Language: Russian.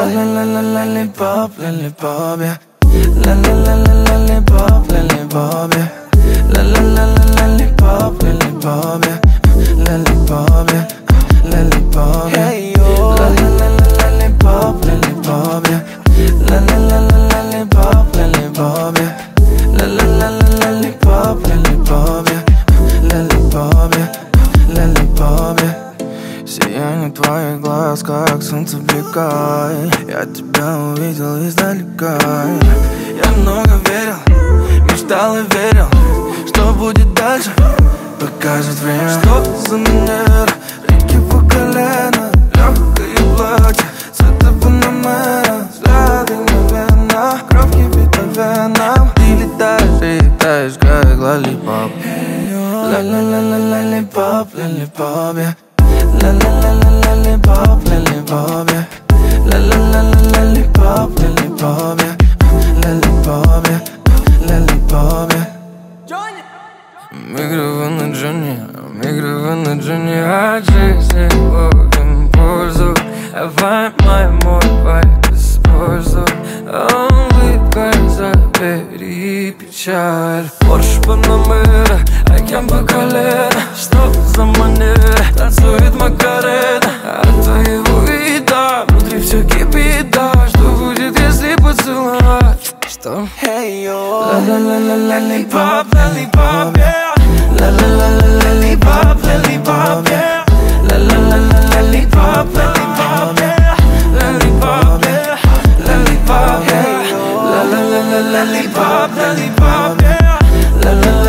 Lollipop, lollipop, yeah. Lollipop, lollipop, yeah. Lollipop, lollipop, yeah. Lollipop, yeah. Lollipop, yeah. Hey yo. Lollipop, lollipop, yeah. Lollipop, lollipop, yeah. Lollipop, lollipop, yeah. Lollipop, yeah. Lollipop, yeah. Сияние твоих глаз, как солнце блика. Я тебя увидел издалека. Я много верил, мечтал и верил, что будет дальше, покажет время. Что за манера, реки по колено, легкое платье, цвета панамера, взгляды мгновенно, кровь кипит по венам. Ты летаешь, как лоллипоп. Lollipop, lollipop, yeah. Lollipop, lollipop, yeah. Lollipop, lollipop, yeah. Lollipop, yeah. Lollipop, yeah. Мигрированы Джонни от жизни ловим пользу. Давай мой вайб используй. Улыбкой забери печаль. Порш Панамера, океан по колено. Что за манера, танцует Макарена. От твоего вида внутри все кипит, да. Что будет, если поцеловать? Что? Hey yo. Lollipop, lollipop, yeah. Lollipop, lollipop, yeah. Lollipop, lollipop, yeah. Lollipop, yeah. Lollipop, yeah. Lollipop, lollipop, yeah.